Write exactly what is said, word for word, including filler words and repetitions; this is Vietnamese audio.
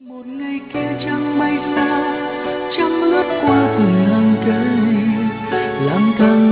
Một ngày kia trăng bay xa, trăng lướt qua từng hàng cây, lang thang